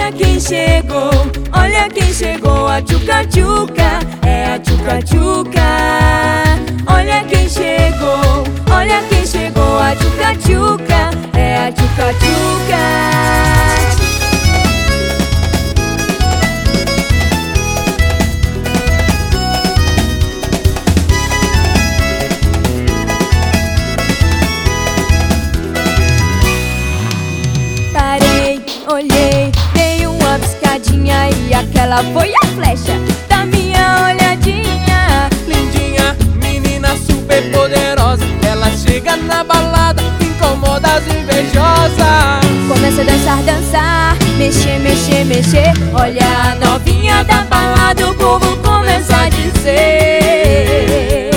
olha quem chegou, a tchuca-tchuca, é a tchuca-tchuca. Olha quem chegou, a tchuca-tchuca, é a tchuca-tchuca. Olhei, dei uma piscadinha e aquela foi a flecha da minha olhadinha. Lindinha, menina super poderosa, ela chega na balada, incomoda as invejosas. Começa a dançar, dançar, mexer, mexer, mexer. Olha a novinha da balada, o povo começa a dizer: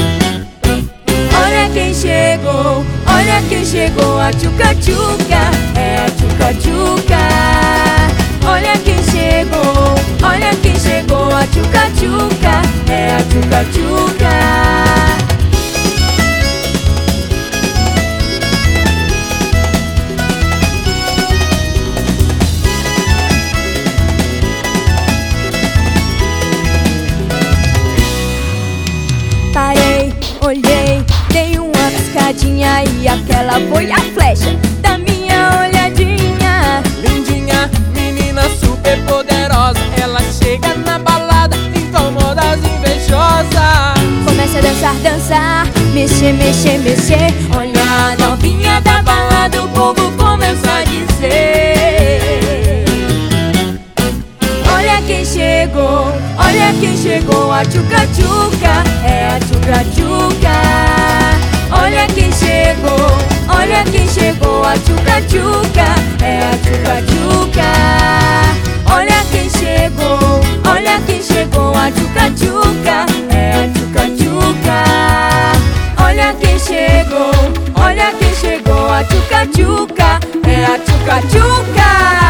olha quem chegou, a tchuca-tchuca, é a tchuca-tchuca. Olha quem chegou, a tchuca-tchuca, é a tchuca-tchuca. Parei, olhei, dei uma piscadinha e aquela foi a flecha da minha olhadinha. Lindinha, menina super poderosa, ela chega na balada, incomoda as invejosas. Começa a dançar, dançar, mexer, mexer, mexer. Olha a novinha da balada, o povo começa a dizer: olha quem chegou, a tchuca-tchuca, é a tchuca-tchuca. Olha quem chegou, a tchuca-tchuca, é a tchuca-tchuca. Olha quem chegou, a tchuca-tchuca, é a tchuca-tchuca. Olha quem chegou, a tchuca-tchuca, é a tchuca-tchuca.